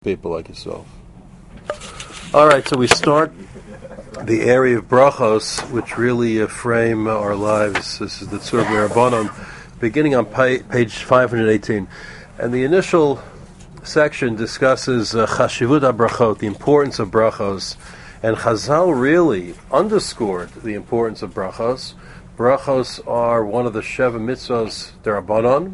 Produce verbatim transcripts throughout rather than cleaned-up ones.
people like yourself. All right, so we start the area of brachos, which really uh, frame our lives. This is the Tzur B'Rabbanon, beginning on pa- page five hundred eighteen. And the initial section discusses uh, chashivut ha-brachot, the importance of brachos. And Chazal really underscored the importance of brachos. Brachos are one of the Sheva mitzvos d'Rabbanon,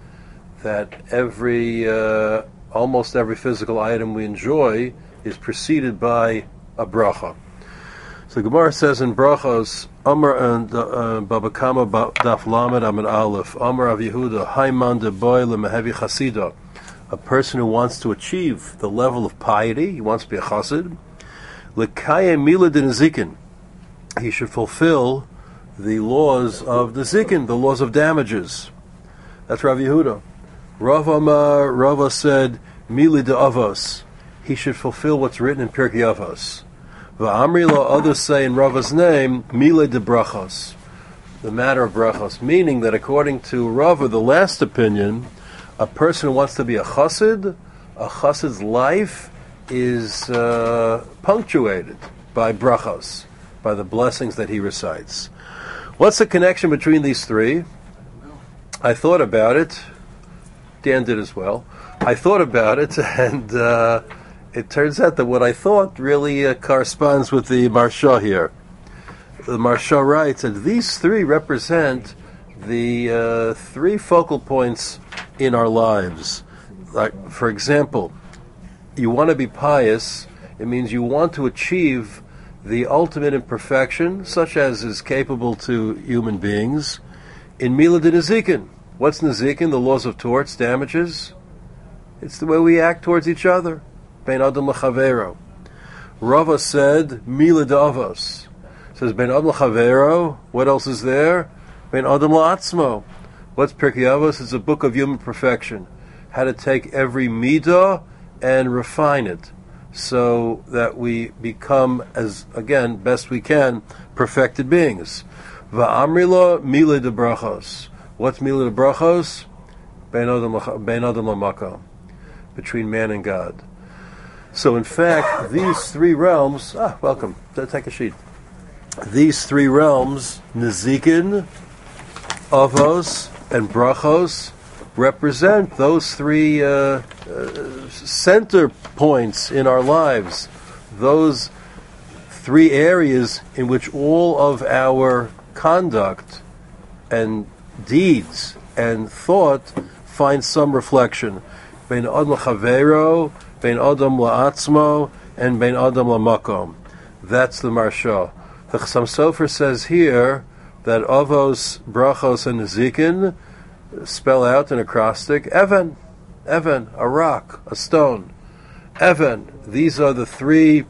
that every... Uh, almost every physical item we enjoy is preceded by a bracha. So the Gemara says in brachos, Amar and Baba Kama Daf Lamed Amid Aleph, Amar Av Yehuda, Haiman de Boy Lemehevi Chasida, a person who wants to achieve the level of piety, he wants to be a chassid, Lekayem Mila de Nezikin, he should fulfill the laws of the zikin, the laws of damages. That's Rav Yehuda. Rav Amar, Rava said, Mili de Avos, he should fulfill what's written in Pirkei Avos. Va'amri lo, others say in Rava's name, Mili de Brachos, the matter of brachos, meaning that according to Rava, the last opinion, a person who wants to be a chassid, a chassid's life is uh, punctuated by brachos, by the blessings that he recites. What's the connection between these three? I thought about it. Dan did as well. I thought about it, and uh, it turns out that what I thought really uh, corresponds with the Marsha here. The Marsha writes that these three represent the uh, three focal points in our lives. Like, for example, you want to be pious, it means you want to achieve the ultimate imperfection, such as is capable to human beings, in Mila de Nezikin. What's Nezikin? The laws of torts, damages. It's the way we act towards each other. Bein Adam l'chavero. Rava said, Mila d'avos. Says, Bein Adam l'chavero. What else is there? Bein Adam la'atzmo. What's Pirkei Avos? It's a book of human perfection. How to take every midah and refine it so that we become, as again, best we can, perfected beings. Va'amrilo Mila de brachos. What's Mila de brachos? Bein Adam l'makom, between man and God. So in fact, these three realms, ah, welcome, take a sheet. These three realms, Nezikin, Avos, and Brachos, represent those three uh, uh, center points in our lives, those three areas in which all of our conduct and deeds and thought find some reflection. Bein Adam l'chavero, Bein Adam la'atzmo, and Bein Adam la'makom. That's the Marsha. The Chassam Sofer says here that Avos, Brachos, and Nezikin spell out an acrostic, Evan, Evan, a rock, a stone. Evan, these are the three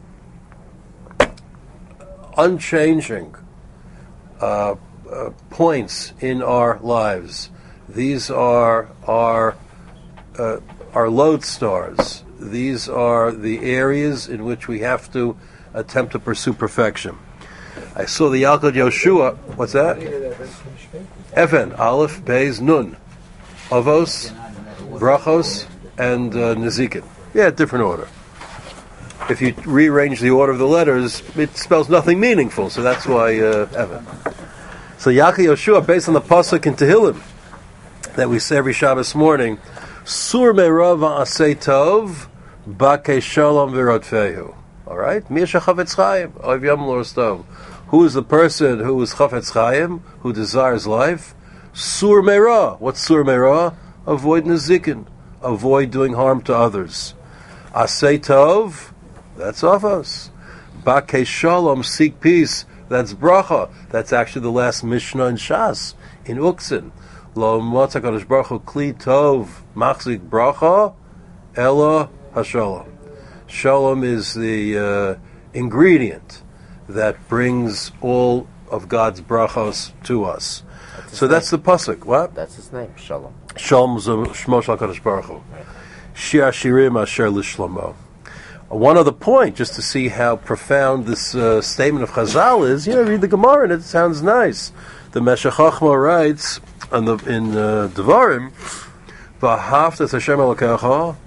unchanging uh, uh, points in our lives. These are our uh, our lodestars. These are the areas in which we have to attempt to pursue perfection. I saw the Yalkut Yoshua. What's that? Evan, Aleph, Beis, Nun, Avos, Brachos, and uh, Nezikin. Yeah, different order. If you rearrange the order of the letters, it spells nothing meaningful. So that's why uh, Evan. So Yalkut Yoshua, based on the pasuk in Tehillim that we say every Shabbos morning, Sur me'rava asay tov, ba'kei shalom v'rodfehu. All right? Mi chafetz chaim, oiv yom l'orstov. Who is the person who is chafetz chaim, who desires life? Sur me'ra. What's sur me'ra? Avoid nezikin. Avoid doing harm to others. Asay tov, that's avos. Ba'kei shalom, seek peace, that's bracha. That's actually the last Mishnah in Shas, in Uksin. Lo motza kadosh baruch hu kli tov machzik bracha ela hashalom. Shalom is the uh, ingredient that brings all of God's brachos to us. That's so that's name. The pasuk. What? That's his name, Shalom. Shalom shmo shel kadosh baruch hu. Shir shirim asher lishlomo. One other point, just to see how profound this uh, statement of Chazal is, you know, read the Gemara and it sounds nice. The Meshech Chochmah writes, On the, in uh, Devarim, V'ahavta es Hashem Elokecha,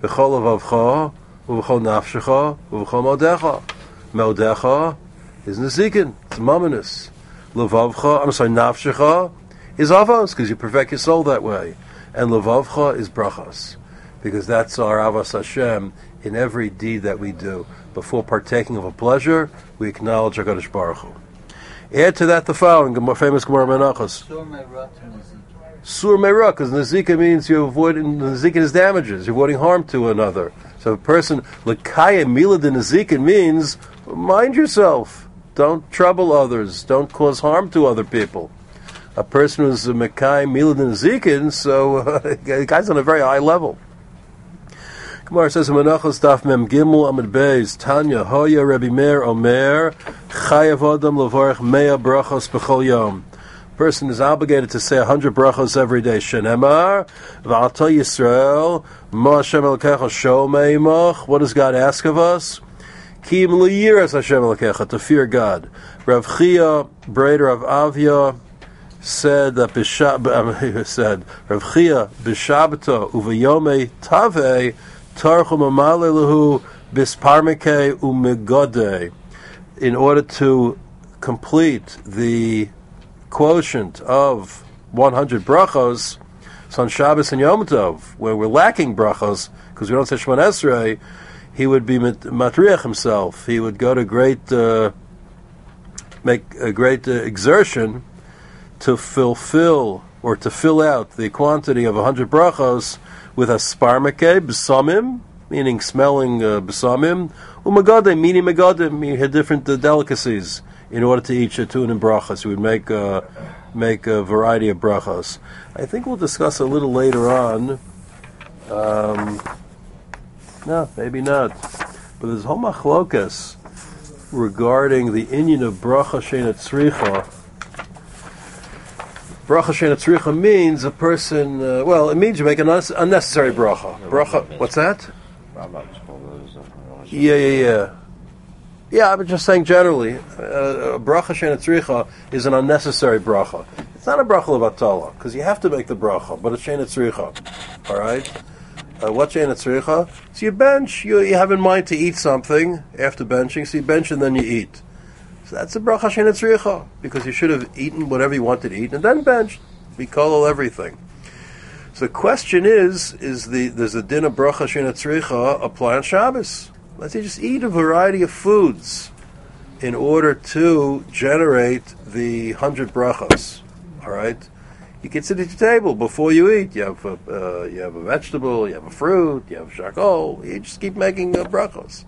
B'chol avavcha, u'v'chol nafshecha, u'v'chol modecha. Modecha is nezikin, it's mominous. Levavcha, I'm sorry, nafshecha is avos, because you perfect your soul that way. And levavcha is brachas, because that's our avos Hashem in every deed that we do. Before partaking of a pleasure, we acknowledge HaKadosh Baruch Hu. Add to that the following, famous Gemara Menachos. Sur meira, because nezika means you're avoiding, nezika is damages, you're avoiding harm to another. So a person, lekaya mila de nezika means, mind yourself, don't trouble others, don't cause harm to other people. A person who's a mekai mila de nezika, so uh, the guy's on a very high level. Gemara says in Menachos Daf Mem Gimel Amud Beis Tanya Hoya Rebbe Meir Omer Chayav Adam Levarich Mea Brachos B'chol Yom. Person is obligated to say a hundred brachos every day. Shenemar V'Alta Yisrael Ma Hashem Elokecha Shomei Imach. What does God ask of us? Ki Im Liyiras Hashem Elokecha, to fear God. Rav Chia, brother of Avia, said that B'Shab said Rav Chia B'Shabbato Uvayomei Tavei Tarchum Amalelahu Bisparmike Umegode. In order to complete the quotient of one hundred brachos, so on Shabbos and Yom Tov, where we're lacking brachos, because we don't say Shemon Esrei, he would be matriach himself. He would go to great, uh, make a great uh, exertion to fulfill, or to fill out the quantity of one hundred brachos with a sparmake, besamim, meaning smelling uh, besamim, umagadeh, meaning magadim, he had different uh, delicacies in order to eat shatun and brachos. He would make, uh, make a variety of brachos. I think we'll discuss a little later on. Um, no, maybe not. But there's whole machlokas regarding the inyan of bracha sheina tzricha. Bracha sheina tzricha means a person, uh, well, it means you make an unnecessary bracha. Bracha, what's that? Yeah, yeah, yeah. Yeah, I'm just saying generally, uh, a bracha sheina tzricha is an unnecessary bracha. It's not a bracha of atala, because you have to make the bracha, but it's sheina tzricha. All right? Uh, what sheina tzricha? So you bench, you, you have in mind to eat something after benching, so you bench and then you eat. So that's a bracha sheina tzricha, because you should have eaten whatever you wanted to eat and then benched. We call everything. So the question is, is the there's a din of bracha sheina tzricha apply on Shabbos? Let's say just eat a variety of foods in order to generate the hundred brachos. All right, you can sit at your table before you eat. You have a, uh, you have a vegetable, you have a fruit, you have charcoal. You just keep making uh, brachos.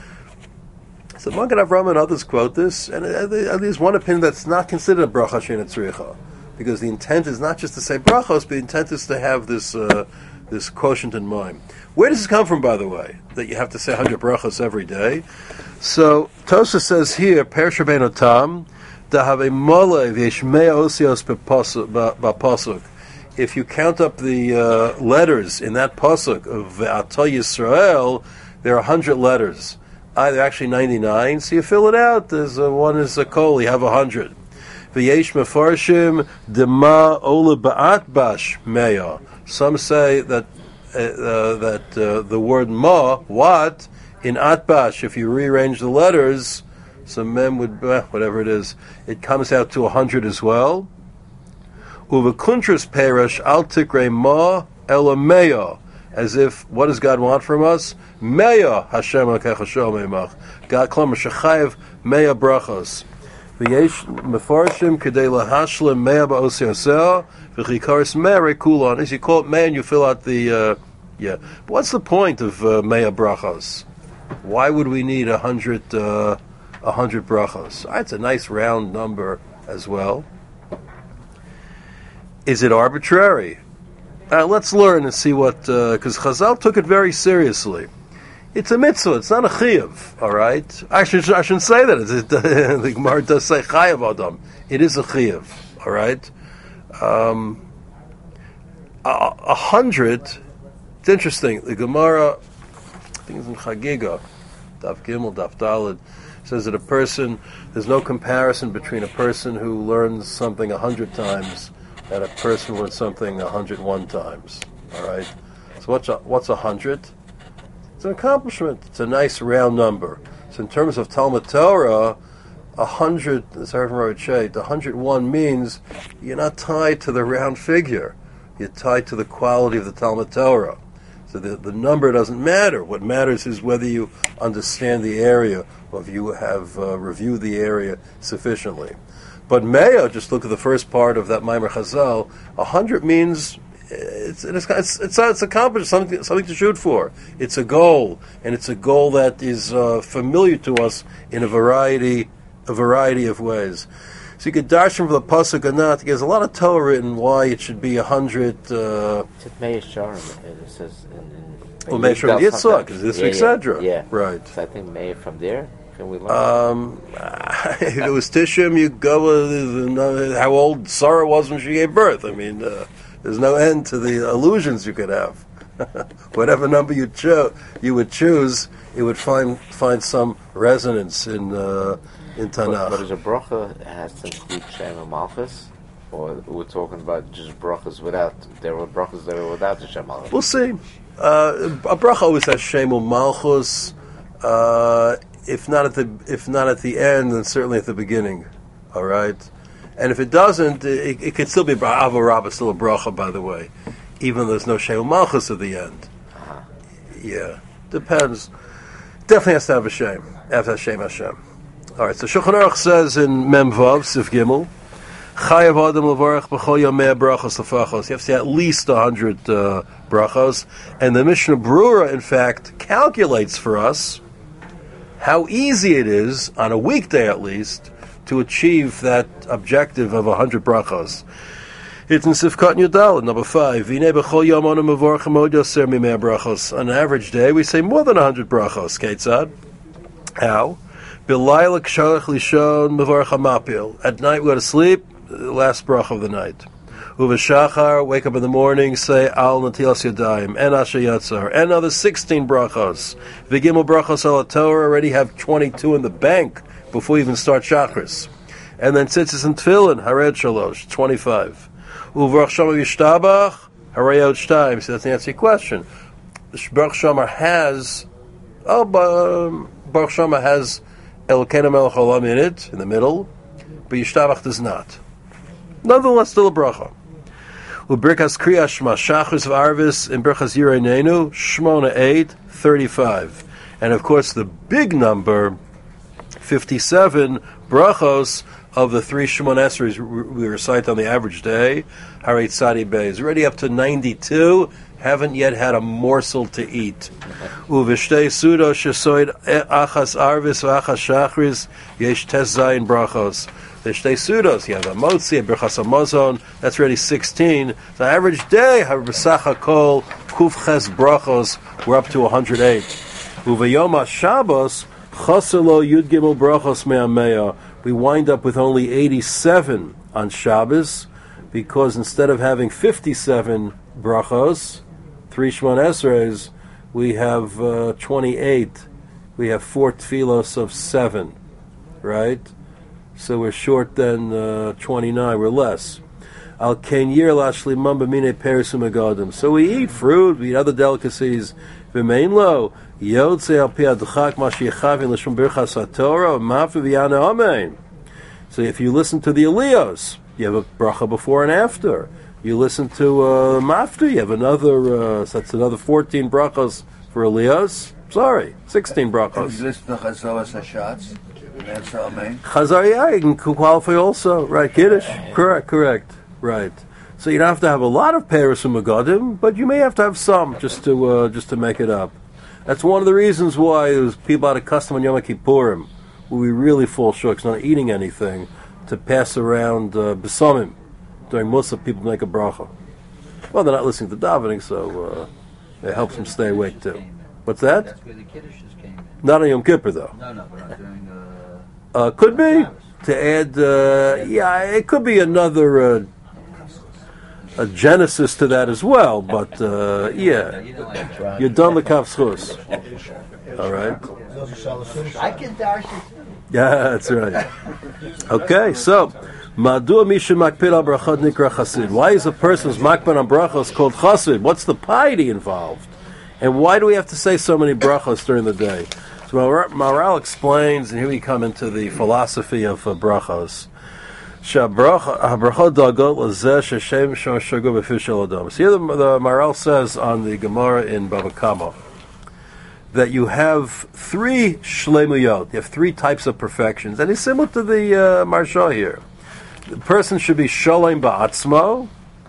So Magen Avraham and others quote this, and uh, there's one opinion that's not considered a bracha sheina tzricha, because the intent is not just to say brachos, but the intent is to have this uh, this quotient in mind. Where does this come from, by the way, that you have to say one hundred brachos every day? So Tosha says here, Perish Rabbeinu Tam, Dahave Mole V'Yeshmei Osios B'Pasuk. If you count up the uh, letters in that pasuk of Ve'ata Yisrael, there are one hundred letters. Uh, there are actually ninety-nine, so you fill it out. There's a, one is a kol, you have one hundred. V'yesh mefarshim dema ola ba'at bash meya. Some say that uh, uh, that uh, the word ma, what, in atbash, if you rearrange the letters, some mem would, uh, whatever it is, it comes out to one hundred as well. Uvakuntras perish al tikre ma ela meya. As if, what does God want from us? Meya Hashem Elokecha Shomei Imach. God klamer shechayev meya brachos. V'yesh mefarshim kedei lahashlim meya ba'os yoseh v'chikaris meya kulon. As you call it meya, and you fill out the uh, yeah. But what's the point of uh, meya brachos? Why would we need a hundred uh, a hundred brachos? It's a nice round number as well. Is it arbitrary? Uh, let's learn and see what, because uh, Chazal took it very seriously. It's a mitzvah, it's not a chiyuv, all right? Actually, I shouldn't say that. It, the Gemara does say chayav adam. It is a chiyuv, all right? Um, a, a hundred, it's interesting. The Gemara, I think it's in Chagiga, Daf Gimel, Daf Daled, says that a person, there's no comparison between a person who learns something a hundred times and a person learns something a hundred one times. All right. So what's a, what's a hundred? it's an accomplishment. It's a nice round number. So in terms of Talmud Torah, a hundred, as I remember the hundred one means you're not tied to the round figure. You're tied to the quality of the Talmud Torah. So the, the number doesn't matter. What matters is whether you understand the area or if you have uh, reviewed the area sufficiently. But Meo, just look at the first part of that Maimer Chazal, a hundred means it's it's it's, it's, it's accomplished, something something to shoot for. It's a goal, and it's a goal that is uh, familiar to us in a variety a variety of ways. So you could darshan from the pasuk or not. There's a lot of Torah written why it should be a hundred. Uh, it's Meir Sharm. It says in, in well, Meir Sharm Yitzchak is this week's Sedra. Yeah, right. So I think Meir from there. Can we learn? Um, if it was Tishim, you go with how old Sarah was when she gave birth. I mean, uh, there's no end to the illusions you could have. Whatever number you cho- you would choose, it would find find some resonance in uh, in Tanakh. But, but is a bracha has to include Shem and Malchus, or we're talking about just brachas without? There were brachas that were without the Shem Malchus. We'll see. Uh, a bracha always has Shem and Malchus. Uh, If not at the if not at the end, then certainly at the beginning, all right. And if it doesn't, it, it could still be Ava Rabbah, still a bracha, by the way, even though there's no Shem Malchus at the end. Uh-huh. Yeah, depends. Definitely has to have a Shem. Have to have Shem Hashem. All right. So Shulchan Aruch says in Mem Vav Sif Gimel, Chayav Adam Levarach B'chol Yomei Brachos Lefachos. You have to say at least a hundred uh, brachos, and the Mishnah Brura, in fact, calculates for us how easy it is, on a weekday at least, to achieve that objective of a hundred brachos. It's in Sifkat Yudal, number five. On an average day, we say more than a hundred brachos. Ketzad? How? At night we go to sleep, the last bracha of the night. Uveshachar, wake up in the morning, say Al Natilas Yadayim, and Asher Yatzar, and another sixteen brachos. Vigimel brachos al Torah, already have twenty-two in the bank before you even start Shachris. And then Tzitzis and Tefillin, Hared Shalosh, twenty-five. Uvrach Shama Yishtabach, Harayot Shtayim. So that's the answer to your question. Baruch Shama has, oh, Baruch Shama has Elokeinu Melech Haolam in it, in the middle, but Yishtabach does not. Nonetheless, still a bracha. U'birkas Kriya Shema Shachris of Arvis in Birchas Yireneinu Shmona eight thirty-five, and of course the big number fifty-seven brachos of the three Shemon Esrei we recite on the average day. Harei Tzadi Beis already up to ninety-two. Haven't yet had a morsel to eat. Uv'shtei Sudo Shesoid Achas Arvis V'Achas Shachris Yesh Tes Zayin brachos. There's Shtei Sudos, you have a Motzi, a Birchas HaMazon, that's already sixteen. The average day, B'Sach Kol, Kuf Ches Brachos, we're up to one hundred eight. Uvayom HaShabbos, Choselo Yud Gimel Brachos Me'ameya. We wind up with only eighty-seven on Shabbos, because instead of having fifty-seven brachos, three Shemon Esreis, we have uh, twenty-eight. We have four tefillos of seven, right? So we're short than uh, twenty-nine. We're less. Al kenyir lashlimam b'minei perisum agadim. So we eat fruit, we eat other delicacies. V'mein lo yotze al pi adchak mashiachavin l'shum birchas haTorah mafi v'yana amen. So if you listen to the Elios, you have a bracha before and after. You listen to uh, Mafti, you have another. Uh, so that's another fourteen brachos for Elios. Sorry, sixteen brachos. If you listen to Chazaras Hashatz, that's amen. Chazar, yeah, you can qualify also, right? Kiddush, correct, correct, right. So you don't have to have a lot of Perusim Megadim, but you may have to have some just to uh, just to make it up. That's one of the reasons why there's people out of custom on Yom Kippurim, where we really fall short, not eating anything, to pass around uh, B'samim. During Musaf, people make a bracha. Well, they're not listening to davening, so uh, it helps them stay awake too. What's that? That's where the Kiddushes came in. Not on Yom Kippur, though. No, no, but I'm doing uh, Uh, could be to add. Uh, yeah, it could be another uh, a genesis to that as well. But uh, yeah, you're done the kafschus. All right. I can dash it. Yeah, that's right. Okay, so Madua Misha Makpid al Brachot Nikra Chasid. Why is a person who's makpid on brachos called Chasid? What's the piety involved? And why do we have to say so many brachos during the day? So Maharal explains, and here we come into the philosophy of uh, brachos. So here the, the Maharal says on the Gemara in Bava Kama that you have three shlemuyot, you have three types of perfections, and it's similar to the uh, Maharsha here. The person should be sholem ba'atzmo,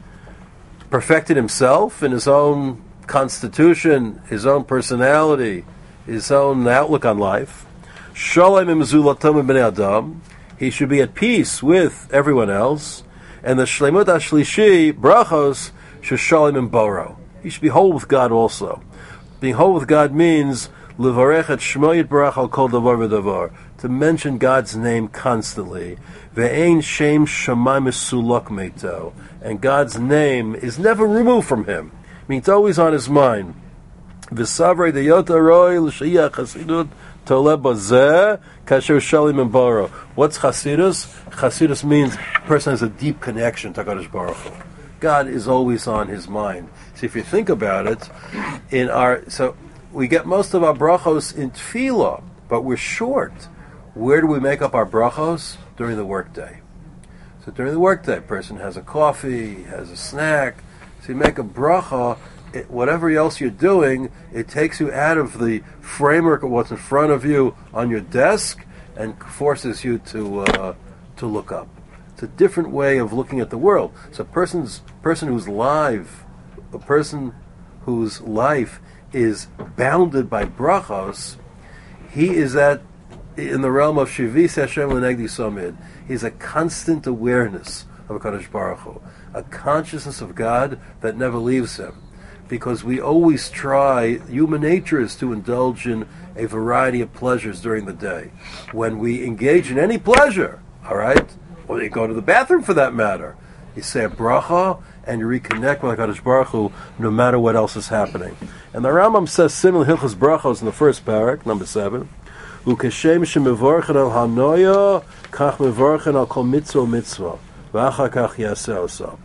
perfected himself in his own constitution, his own personality, his own outlook on life. Sholem imzulatom b'nei adam, he should be at peace with everyone else. And the shlemut ashlishi, brachos, shesholem im boro, he should be whole with God also. Being whole with God means levarech et shmo yitbarach al kol davar v'davar, to mention God's name constantly. Ve'ein shem shamayim mesulak meito, and God's name is never removed from him. I mean, it's always on his mind. V'savrei deyot aroi l'shiyach chasidut toleh bazeh kasher shalim and boro. What's chasidus? Chasidus means a person has a deep connection to HaKadosh Baruch Hu. God is always on his mind. So if you think about it, in our so we get most of our brachos in tefillah, but we're short. Where do we make up our brachos? During the workday. So during the workday, a person has a coffee, has a snack. So you make a bracha. It, whatever else you're doing, it takes you out of the framework of what's in front of you on your desk and forces you to uh, to look up. It's a different way of looking at the world. So a person's person who's live, a person whose life is bounded by brachos, he is at in the realm of Shivis Hashem L'Negdi Somid. He's a constant awareness of HaKadosh Baruch Hu, a consciousness of God that never leaves him. Because we always try, human nature is to indulge in a variety of pleasures during the day. When we engage in any pleasure, all right, or you go to the bathroom for that matter, you say a bracha and you reconnect with HaKadosh Baruch Hu no matter what else is happening. And the Rambam says similar Hilchos Brachos in the first parak, number seven, Ukashem shemevorchen al hanoya kach mevorchen al kol mitzvah mitzvah v'achar kach yaseh osa.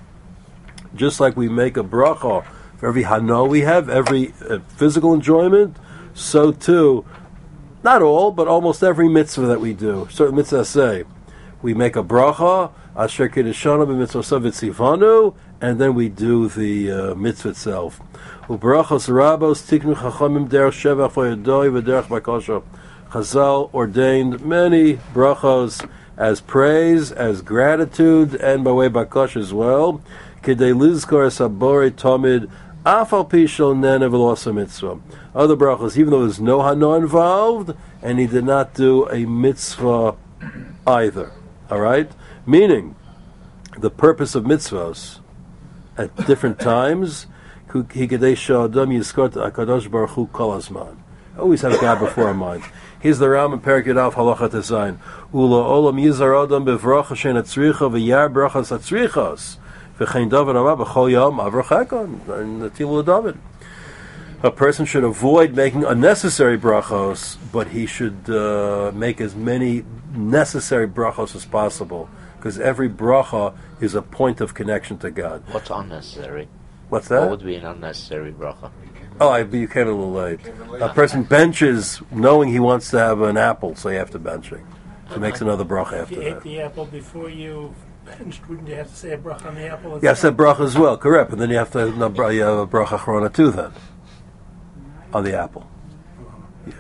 Just like we make a bracha for every hano we have, every uh, physical enjoyment, so too, not all, but almost every mitzvah that we do, certain mitzvahs say, we make a bracha, asher kiddushanu b'mitzvah v'tzivanu, and then we do the uh, mitzvah itself. U'brachos rabos tiknu chachamim derech shevach v'yadoi v'derech bakosha. Chazal ordained many brachos as praise, as gratitude, and by way of bakosh as well. Kidei lizkor sabori tomid afal pishol nene v'losa mitzvah. Other brachos, even though there's no hano involved, and he did not do a mitzvah either. All right, meaning the purpose of mitzvahs at different times. He kidei shadam yizkor hakadosh baruch hu kol hazman. Always have God before our minds. Here's the Ram in Perek Yud Halacha Tezayin. Ula olam yizar adam bevracha shein atzricha v'yar brachas atzrichas v'chein David amar b'chol yom avrachakon in the Tilu David. A person should avoid making unnecessary brachos, but he should uh, make as many necessary brachos as possible, because every bracha is a point of connection to God. What's unnecessary? What's that? What would be an unnecessary bracha? Oh, I, you came a little late. A person benches knowing he wants to have an apple, so you have to bench it. So he makes another bracha after If you ate that. the apple before you benched, wouldn't you have to say a bracha on the apple? Yeah, I said bracha as well, correct. But then you have to no, bra- you have a bracha achrona too then, on the apple. Yeah.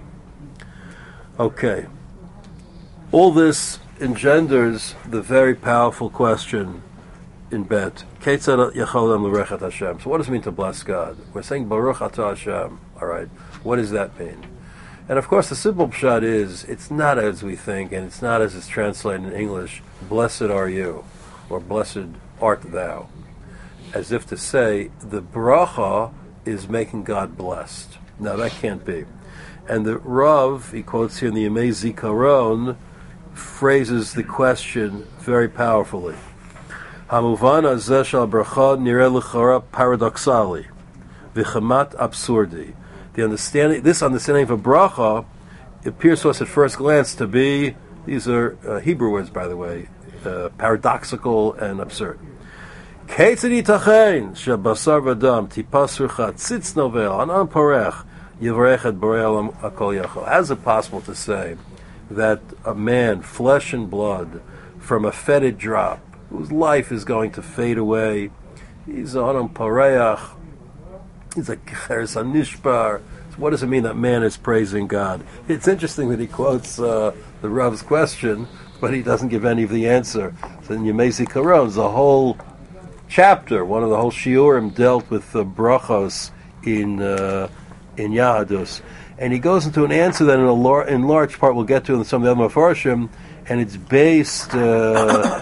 Okay. All this engenders the very powerful question in Bet. Ketzad Yacholem L'Rechat Hashem. So what does it mean to bless God? We're saying Baruch Atah Hashem. All right. What does that mean? And of course, the simple pshat is, it's not as we think, and it's not as it's translated in English, blessed are you, or blessed art thou. As if to say, the bracha is making God blessed. Now, that can't be. And the Rav, he quotes here in the Yemei Zikaron, phrases the question very powerfully. Hamuvan hazeh shel bracha nireh l'chora paradoxali, v'chemat absurdi. The understanding, this understanding of a bracha appears to us at first glance to be, these are uh, Hebrew words, by the way, uh, paradoxical and absurd. Ketzid yitachen shebasar v'dam tipasrucha tzitz novel anan porech yivarech et borei olam hakol yachol. How is it possible to say that a man, flesh and blood, from a fetid drop, whose life is going to fade away, he's anan poreach, he's a keres hanishbar. What does it mean that man is praising God? It's interesting that he quotes uh, the Rav's question, but he doesn't give any of the answer. So in Yemezi Karon, the whole chapter, one of the whole shiurim dealt with the brachos in uh, in Yahadus, and he goes into an answer that in a lar- in large part we'll get to in some of the other Mefarshim, and it's based uh,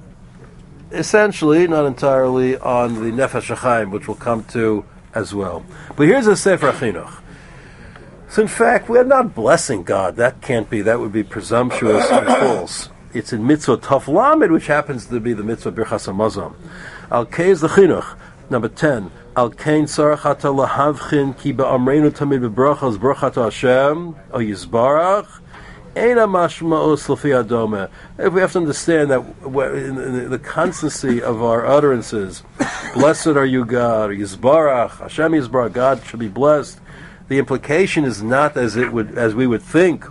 essentially, not entirely, on the Nefesh HaChaim, which we'll come to as well. But here's a Sefer Chinuch. So in fact, we're not blessing God. That can't be. That would be presumptuous and false. It's in Mitzvah Tov Lamed, which happens to be the Mitzvah Birchas HaMazon. Al Kei is the Chinuch. Number ten. Al Kein Sarachata Lahavchin Ki Ba'amreinu Tamid B'Brachos Brachata Hashem O Yizbarach Eina Mashma'os L'Fi Adome. If we have to understand that in the constancy of our utterances, blessed are you God, Yizbarach, Hashem Yizbarach, God should be blessed. The implication is not as it would, as we would think.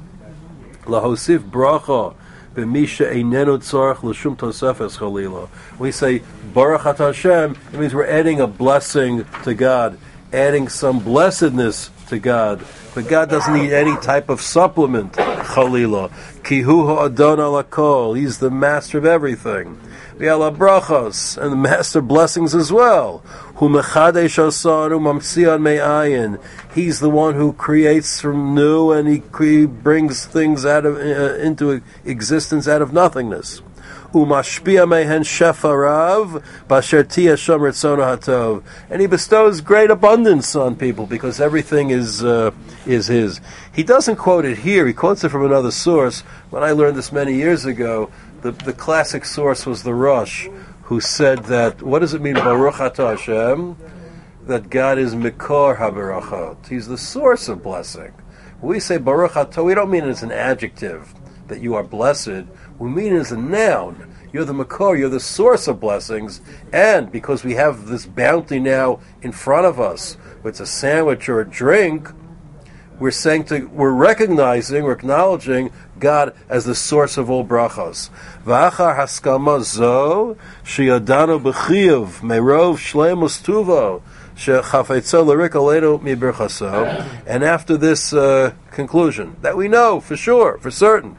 Lahosif bracha b'misha einenu tzarich l'shum tosefes chalila. We say Baruch Atah Hashem. It means we're adding a blessing to God, adding some blessedness to God. But God doesn't need any type of supplement. Chalila. Kihu ha'adon alakol. He's the master of everything. V'ala brachos, and the master blessings as well. Hu mechadesh asanu mamsian me'ayin. He's the one who creates from new, and he cre- brings things out of uh, into existence out of nothingness. Umashpia mehen shefarav basher tia shom ritzono hatov, and he bestows great abundance on people because everything is uh, is his. He doesn't quote it here; he quotes it from another source. When I learned this many years ago, the the classic source was the Rosh, who said that what does it mean Baruch Atah Hashem? That God is Mikor HaBarachot. He's the source of blessing. When we say Baruch Atah, we don't mean it as an adjective that you are blessed. We mean it as a noun. You're the Makor, you're the source of blessings, and because we have this bounty now in front of us, whether it's a sandwich or a drink, we're saying to, we're recognizing, we're acknowledging God as the sourse of all brachos. V'achar haskama zo sheyadanu b'chiyuv merov shleimus tuvo shechafetzo l'rik aleinu miberchaso. And after this uh, conclusion, that we know for sure, for certain,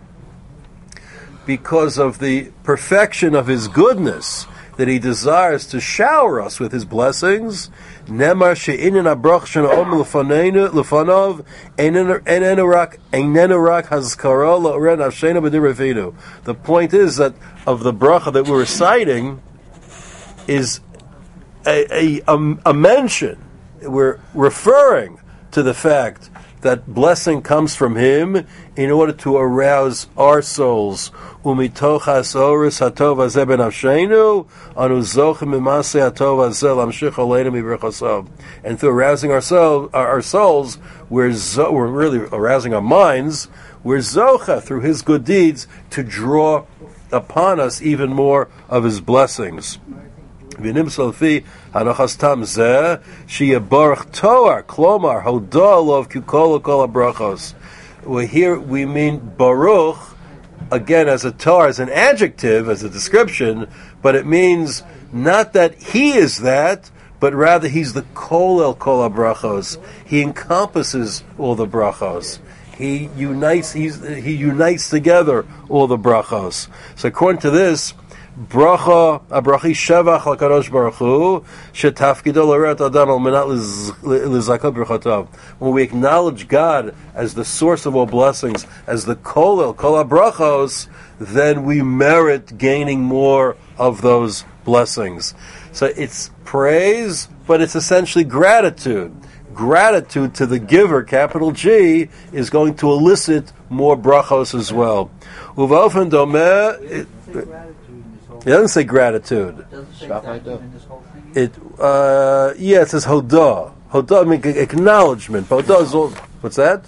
because of the perfection of His goodness, that He desires to shower us with His blessings. Nemar she'inin habrach she'na'om lefanov einenu rak einenu rak hazkara la'oren hashena b'direvinu. The point is that of the bracha that we're reciting is a, a, a, a mention. We're referring to the fact that blessing comes from Him in order to arouse our souls. Umitochas oris hatov hazeh ben nafshenu anu zochim mimaseh hatov hazeh lamshich aleinu miberchasav. And through arousing our, soul, our, our souls, we're, zo- we're really arousing our minds. We're zocha through His good deeds to draw upon us even more of His blessings. V'nimsal fi hanachas tam zeh sheyebarach toar klomar hodah lov kukol kol habrachos. Well, here we mean baruch again as a tar, as an adjective, as a description, but it means not that He is that, but rather He's the kol el kol habrachos. He encompasses all the brachos. He unites. He's, he unites together all the brachos. So according to this, bracha abrachi shevach lakadosh baruch hu shetafkido l'eret adam al menat lizakot brachatav. When we acknowledge God as the source of all blessings, as the kolel kol habrachos, then we merit gaining more of those blessings. So it's praise, but it's essentially gratitude. Gratitude to the giver, capital G, is going to elicit more brachos as well. Uvaofen domeh. It doesn't say gratitude. It doesn't say gratitude in this whole thing. It, uh, yeah, it says hodah. Hodah, I mean acknowledgement. But hodah is all, what's that?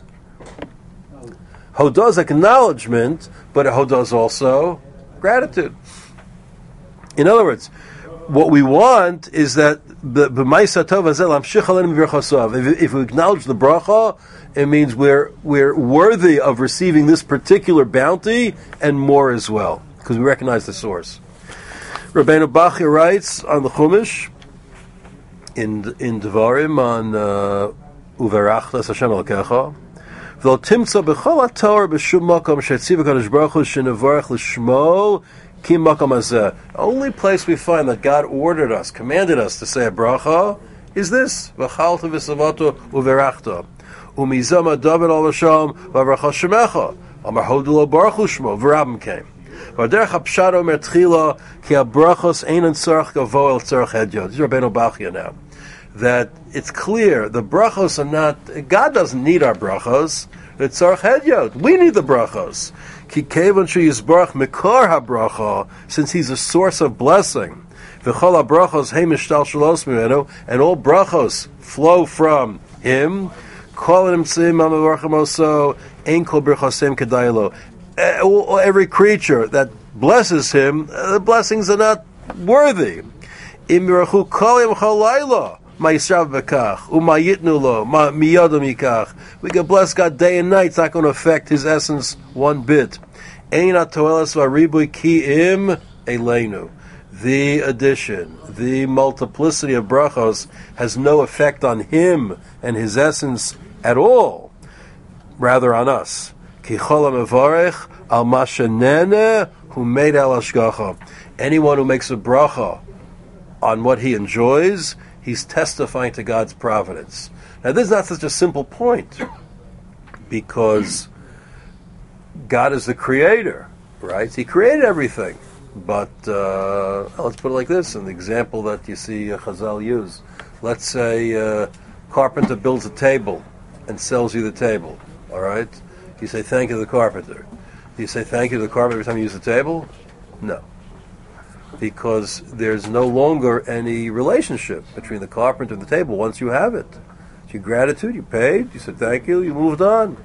Hodah is acknowledgement, but hodah is also gratitude. In other words, what we want is that the b'maisa tov hazel amshich aleinu b'brachasav. If, if we acknowledge the bracha, it means we're we're worthy of receiving this particular bounty and more as well, because we recognize the source. Rabbeinu Bachya writes on the Chumash in in Devarim on Uverachtas Hashem Elokecha. V'lo timtza b'chol haTorah b'shum makom she'tziv HaKadosh Baruch Hu shenevarech l'shmo ki makom hazeh. The only place we find that God ordered us, commanded us to say a bracha is this: V'chalta v'savato uverachta umizama David al Hashem v'avracha shemecha amar hodu Baruch Hu shmo v'rabim came. V'derech hapshat omer tchila ki habrachos einan tzarech gavo el tzarech hedyot. This is Rabbeinu Bachya now. That it's clear the brachos are not. God doesn't need our brachos. It's tzarech hedyot. We need the brachos. Ki kevan sheyizbarach mikor habracha, since He's a source of blessing. V'chol habrachos hey mishtal shalos mimenu, and all brachos flow from Him. Kol nimtzim amavarchim oso ein kol brachosem kedaylo. Every creature that blesses Him, the blessings are not worthy. Im yirachu kol yom chalayla. We can bless God day and night. It's not going to affect His essence one bit. The addition, the multiplicity of brachos has no effect on Him and His essence at all, rather on us. Anyone who makes a bracha on what he enjoys, he's testifying to God's providence. Now, this is not such a simple point, because God is the creator, right? He created everything. But uh, let's put it like this, in the example that you see uh, Chazal use. Let's say a uh, carpenter builds a table and sells you the table, all right? You say thank you to the carpenter. Do you say thank you to the carpenter every time you use the table? No. Because there's no longer any relationship between the carpenter and the table once you have it. It's your gratitude, you paid, you said thank you, you moved on.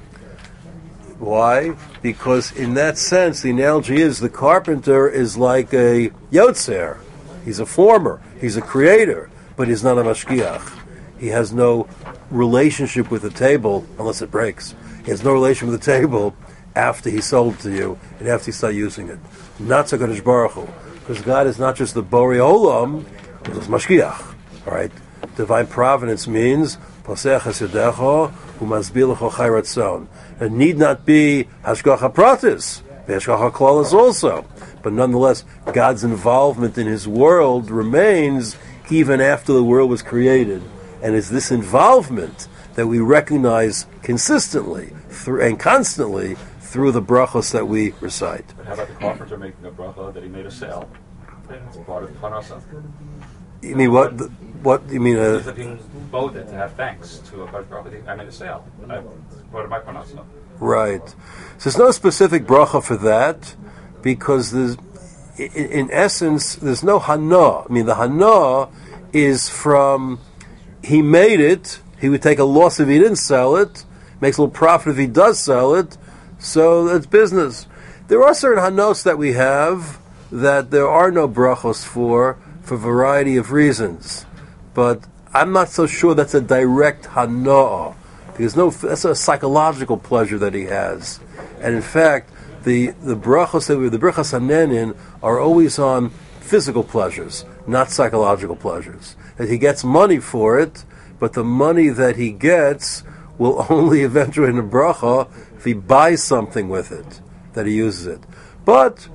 Why? Because in that sense, the analogy is the carpenter is like a yotzer. He's a former, he's a creator, but he's not a mashgiach. He has no relationship with the table unless it breaks. He has no relation with the table after he sold it to you and after you start using it. Not so HaKadosh Baruch Hu. Because God is not just the Borei Olam, it's Mashgiach. All right? Divine providence means Posech HaSedecho U'Masbil Lecho Chai Ratzon. It need not be Hashgacha Pratis. Hashgacha Klalas also. But nonetheless, God's involvement in His world remains even after the world was created. And it's this involvement that we recognize consistently through, and constantly through the brachos that we recite. But how about the carpenter making a bracha that he made a sale? It's part of parnasa. You mean what? The, what you mean? Uh, He's looking boded to have thanks to a bracha. I made a sale. I part of my parnasa. Right. So there's no specific bracha for that, because there's, in, in essence, there's no hana. I mean, the hana is from he made it. He would take a loss if he didn't sell it. Makes a little profit if he does sell it. So it's business. There are certain hanos that we have that there are no brachos for, for a variety of reasons. But I'm not so sure that's a direct hana, because no, that's a psychological pleasure that he has. And in fact, the the brachos that we, the brachos hanenin are always on physical pleasures, not psychological pleasures. That he gets money for it, but the money that he gets will only eventuate in a bracha if he buys something with it, that he uses it. But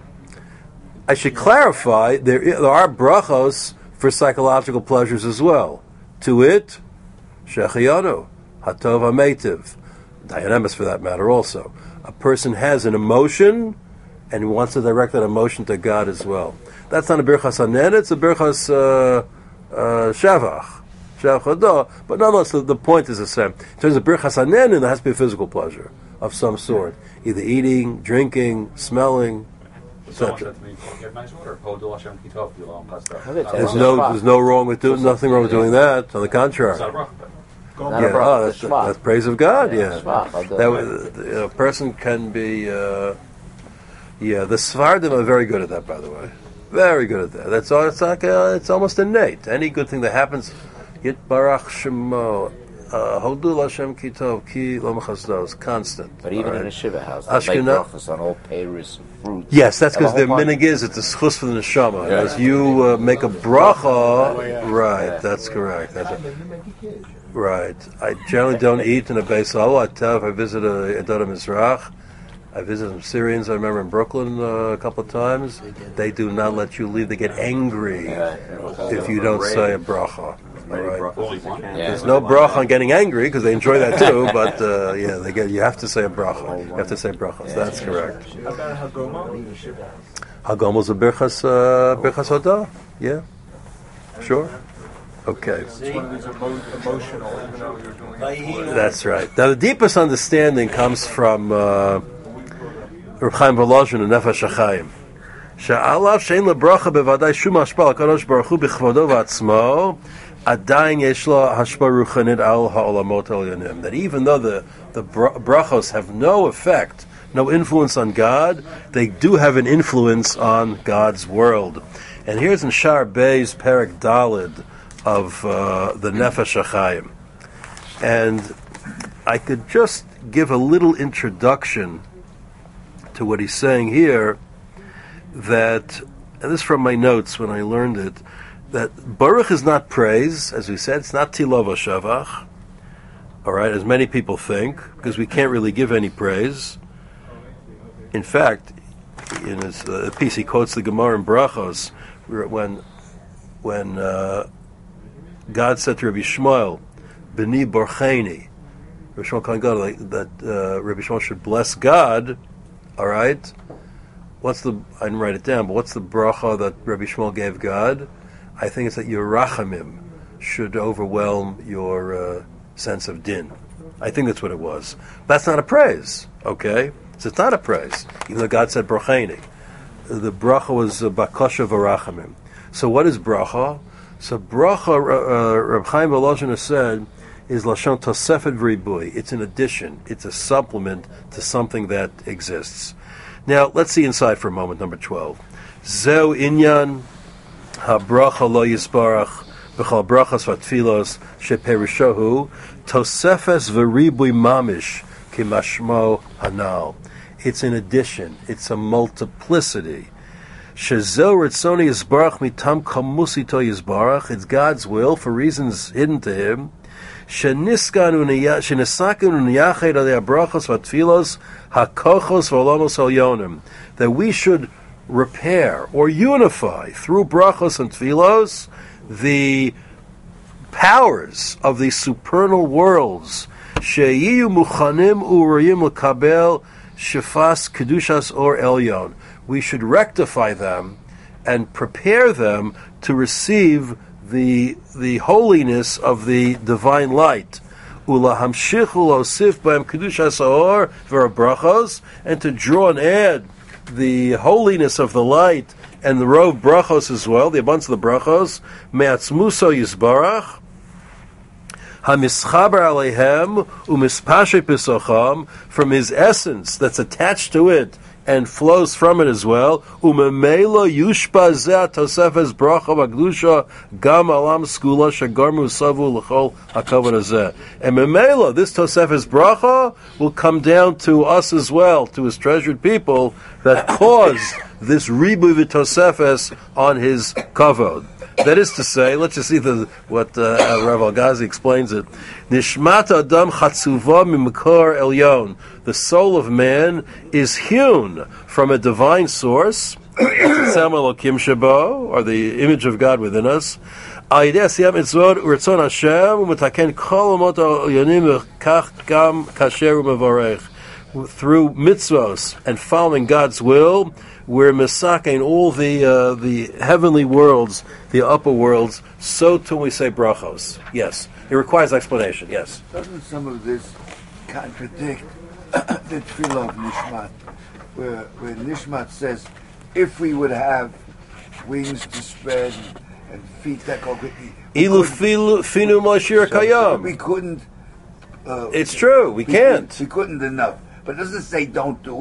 I should clarify, there, there are brachos for psychological pleasures as well. To it, shechiyanu, hatov hametiv, dianemis for that matter also. A person has an emotion and wants to direct that emotion to God as well. That's not a birchas hanen, it's a birchas uh, uh, shavach. But nonetheless, the, the point is the same. In terms of birchas hanenin, there has to be a physical pleasure of some sort, either eating, drinking, smelling, et cetera. There's no, there's no wrong with doing, nothing wrong with doing that. On the contrary, yeah, oh, that's, that's praise of God. Yeah, that a person can be. Uh, yeah, the Sephardim are very good at that, by the way. Very good at that. That's all. It's like uh, it's almost innate. Any good thing that happens, Yit Barach Shemo, Hodul Hashem Kitov Ki Lo Mechasdos, constant. But even All in right. a shiva house, they make Ashkenaz- brachas on all peiros and fruits. Yes, that's because And the whole bunch- minig is it's a schus for the neshama. Yeah. As you uh, make a bracha, right? That's correct. That's right. I generally don't eat in a Beis Hillel. I tell if I visit a Edot Mizrach. I visited some Syrians, I remember in Brooklyn uh, a couple of times. They do not let you leave. They get angry if you don't say a bracha. All right. Only one? Yeah. There's no bracha on getting angry because they enjoy that too. But uh, yeah, they get. You have to say a bracha. You have to say brachas. That's correct. Hagomos a birchas uh, birchas hodah. Yeah, sure. Okay. That's right. Now the deepest understanding comes from uh, Reb Chaim Volozhin and Nefesh HaChaim. She'alav she'en lebracha bevadai shum hashpah l'kadosh baruch hu b'chvodo v'atzmo, adayin yesh lo hashpah ruchanit al ha'olamot elyonim. That even though the the bra- brachos have no effect, no influence on God, they do have an influence on God's world. And here's in Shar Bey's Perek Dalid of uh, the Nefesh HaChaim. And I could just give a little introduction to what he's saying here, that, and this is from my notes when I learned it, that Baruch is not praise, as we said, it's not Tilov Shavach, all right, as many people think, because we can't really give any praise. In fact, in his uh, piece, he quotes the Gemara in Brachos, where when when uh, God said to Rabbi Shmuel, B'ni Borcheni, Rabbi Shmuel Kohen Gadol, like, that uh, Rabbi Shmuel should bless God, all right? What's the, I didn't write it down, but what's the bracha that Rabbi Shmuel gave God? I think it's that your rachamim should overwhelm your uh, sense of din. I think that's what it was. That's not a praise, okay? So it's not a praise, even though God said Borcheni. The bracha was uh, bakosha v'rachamim. So what is bracha? So bracha, uh, Reb Chaim Volozhin has said, is lashon tosefet v'ribui. It's an addition. It's a supplement to something that exists. Now let's see inside for a moment. Number twelve. Zeu inyan habracha lo yisbarach b'chol brachas v'tfilos sheperishohu tosefes v'ribui mamish kimashmo hanal. It's an addition. It's a multiplicity. Shezel ritzoni yisbarach mitam kamusito yisbarach. It's God's will for reasons hidden to Him. Sheniskan shenisakun uniyached alei brachos vatfilos hakochos v'olamos elyonim. That we should repair or unify through brachos and tfilos the powers of the supernal worlds. Sheyiyu muchanim urayim lekabel shefas kedushas or elyon. We should rectify them and prepare them to receive the the holiness of the divine light. Ulahamshich ulosif b'hem kedushas or v'rabrachos, and to draw and add the holiness of the light and the row of brachos as well, the abundance of the brachos. Me'atzmuso yisbarach. Hamischaber alehem umispashe pisocham, from His essence that's attached to it and flows from it as well. Umemela yushpa zeh tosefes bracha v'gdusha gam alam skula shagarmu savu l'chol hakavod hazeh. And memela, this tosefes bracha will come down to us as well, to His treasured people that caused this ribu v'tosefes on His kavod. That is to say, let's just see the, what uh, Rav Al-Ghazi explains it. Nishmat adam chatzuva mimkor elyon. The soul of man is hewn from a divine source, or the image of God within us. Through mitzvos and following God's will, we're misakein all the uh, the heavenly worlds, the upper worlds. So too we say brachos. Yes, it requires explanation. Yes. Doesn't some of this contradict the tefillah of Nishmat, where, where Nishmat says, if we would have wings to spread and, and feet that go quickly, Ilu finu mashir kayam. we couldn't. Uh, It's true. We we can't. We couldn't enough. But it doesn't say don't do it.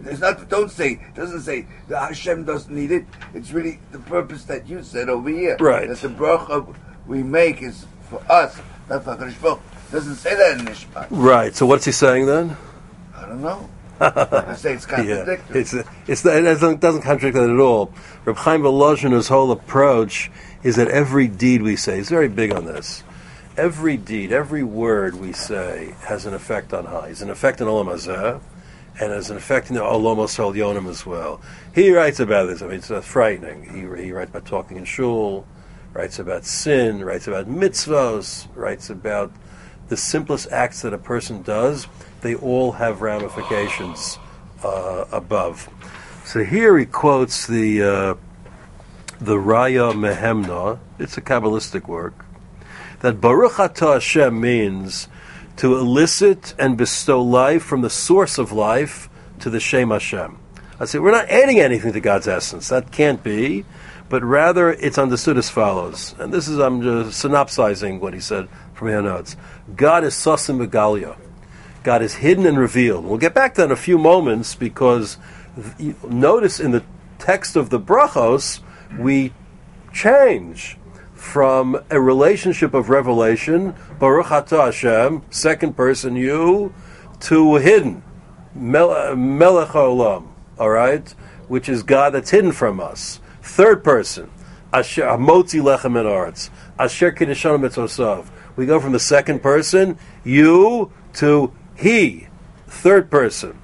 There's not. Don't say. It doesn't say the Hashem doesn't need it. It's really the purpose that you said over here. Right. That the bracha we make is for us, not for HaKadosh Baruch Hu. Doesn't say that in Nishmat. Right. So what's he saying then? I don't know. I say it's contradictory. Yeah, it's it's it doesn't, doesn't contradict that at all. Reb Chaim Volozhiner's whole approach is that every deed we say, he's very big on this. Every deed, every word we say has an effect on High. It's an effect on Olam Hazeh, and has an effect in the Olamos Elyonim as well. He writes about this. I mean, it's uh, frightening. He he writes about talking in shul, writes about sin, writes about mitzvos, writes about the simplest acts that a person does. They all have ramifications uh, above. So here he quotes the uh, the Raya Mehemna. It's a Kabbalistic work. That Baruch Atah Hashem means to elicit and bestow life from the source of life to the Shem Hashem. I say we're not adding anything to God's essence. That can't be. But rather it's understood as follows. And this is, I'm just synopsizing what he said from your notes. God is Sasim Begalia. God is hidden and revealed. We'll get back to that in a few moments because th- notice in the text of the brachos, we change from a relationship of revelation, Baruch Atah Hashem, second person you, to hidden, Mel- Melech HaOlam, all right, which is God that's hidden from us. Third person, Asher Motzi Lechem and Arts, Asher Kiddushan Mitzosav. We go from the second person, you, to he, third person.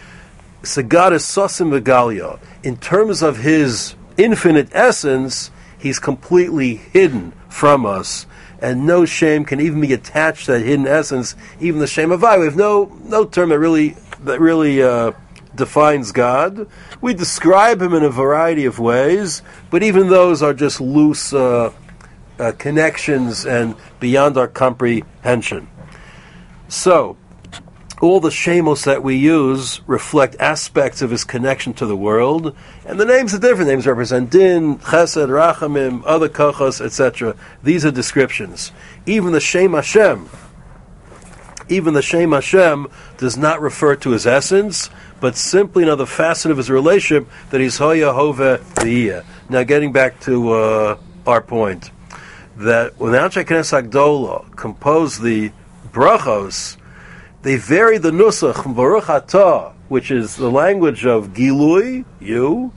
So God is Sasim Begalia. In terms of his infinite essence, he's completely hidden from us, and no shame can even be attached to that hidden essence. Even the shame of I, we have no no term that really that really uh, defines God. We describe him in a variety of ways, but even those are just loose uh, uh, connections and beyond our comprehension. So, all the shemos that we use reflect aspects of his connection to the world, and the names are different. Names represent din, chesed, rachamim, other kochos, et cetera. These are descriptions. Even the Shem Hashem, even the Shem Hashem does not refer to his essence, but simply another facet of his relationship that he's hoya hove v'iyah. Now, getting back to uh, our point, that when the Anshe Knesset Agdola composed the brachos, they vary the nusach from Baruch Atah, which is the language of Gilui, you,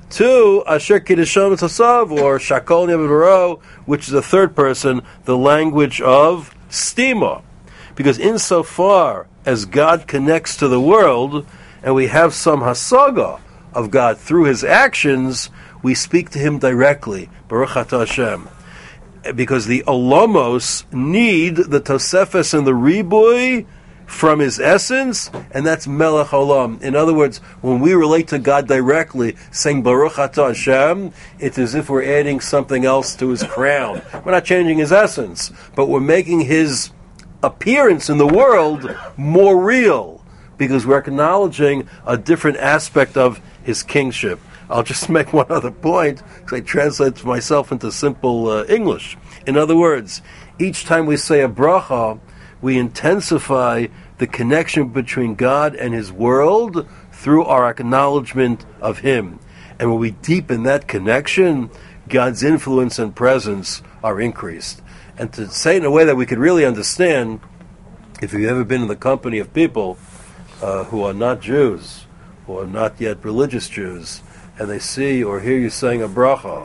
to Asher Kiddushan Mitzosav, or Shakol Yevaro, which is the third person, the language of Stima. Because insofar as God connects to the world, and we have some hasaga of God through his actions, we speak to him directly, Baruch Atah Hashem. Because the olamos need the tosefes and the ribui from his essence, and that's Melech Olam. In other words, when we relate to God directly, saying Baruch Atah Hashem, it's as if we're adding something else to his crown. We're not changing his essence, but we're making his appearance in the world more real, because we're acknowledging a different aspect of his kingship. I'll just make one other point, because I translate myself into simple uh, English. In other words, each time we say a bracha, we intensify the connection between God and his world through our acknowledgement of him. And when we deepen that connection, God's influence and presence are increased. And to say it in a way that we could really understand, if you've ever been in the company of people uh, who are not Jews, who are not yet religious Jews, and they see or hear you saying a bracha,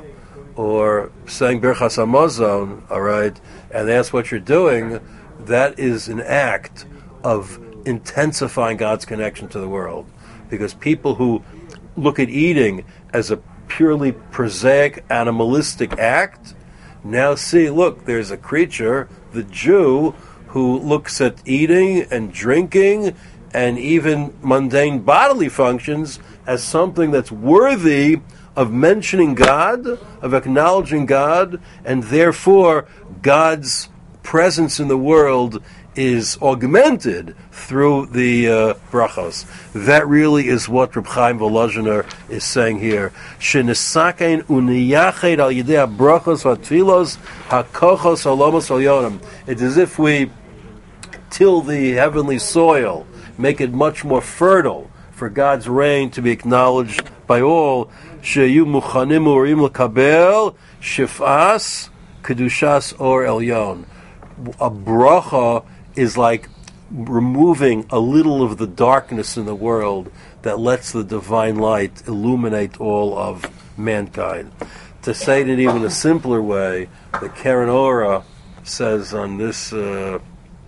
or saying Birchas Hamazon, all right, and they ask what you're doing, that is an act of intensifying God's connection to the world. Because people who look at eating as a purely prosaic, animalistic act, now see, look, there's a creature, the Jew, who looks at eating and drinking and even mundane bodily functions as something that's worthy of mentioning God, of acknowledging God, and therefore God's presence in the world is augmented through the uh, brachos. That really is what Reb Chaim Volozhiner is saying here. Shenisakein uniyached al yidei brachos v'tfilos hakochos olamos elyonim. It's as if we till the heavenly soil, make it much more fertile for God's reign to be acknowledged by all. Sheyu muchanim urim lekabel shifas kedushas or elyon. A bracha is like removing a little of the darkness in the world that lets the divine light illuminate all of mankind. To say it in even a simpler way, the Karen Ora says on this, uh,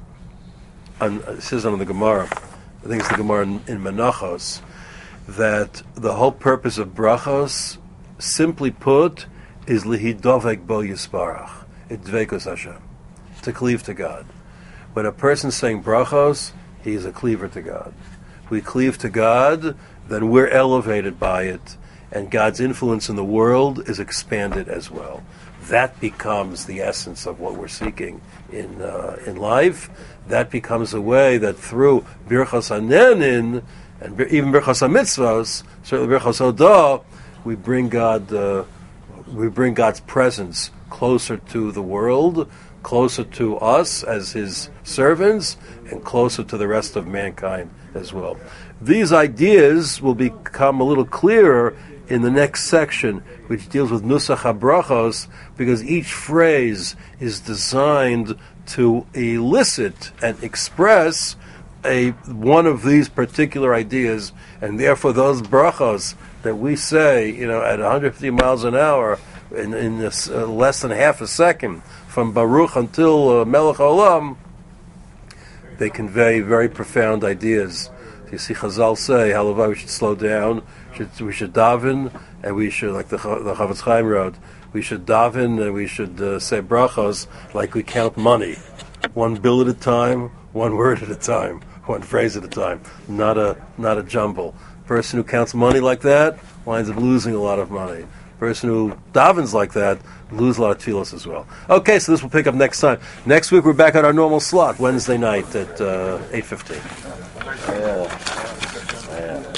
on, it says on the Gemara, I think it's the Gemara in, in Menachos, that the whole purpose of brachos, simply put, is lihidovek bo yisparach, it dvekos Hashem, to cleave to God. When a person's saying brachos, he is a cleaver to God. If we cleave to God, then we're elevated by it, and God's influence in the world is expanded as well. That becomes the essence of what we're seeking in uh, in life. That becomes a way that through birchas hanenin and even birchas hamitzvos, certainly birchas hodah, we bring God uh, we bring God's presence closer to the world, closer to us as His servants, and closer to the rest of mankind as well. These ideas will become a little clearer in the next section, which deals with Nusach HaBrachos, because each phrase is designed to elicit and express a one of these particular ideas, and therefore those brachos that we say, you know, at one hundred fifty miles an hour, in, in this, uh, less than half a second, from Baruch until uh, Melech Olam, they convey very profound ideas. You see Chazal say, halavai, we should slow down, should, we should daven, and we should, like the, the Chavetz Chaim wrote, we should daven and we should uh, say brachos like we count money. One bill at a time, one word at a time, one phrase at a time, not a not a jumble. Person who counts money like that winds up losing a lot of money. Person who davens like that lose a lot of tefillos as well. Okay, so this will pick up next time. Next week we're back at our normal slot, Wednesday night at uh, eight fifteen. Yeah.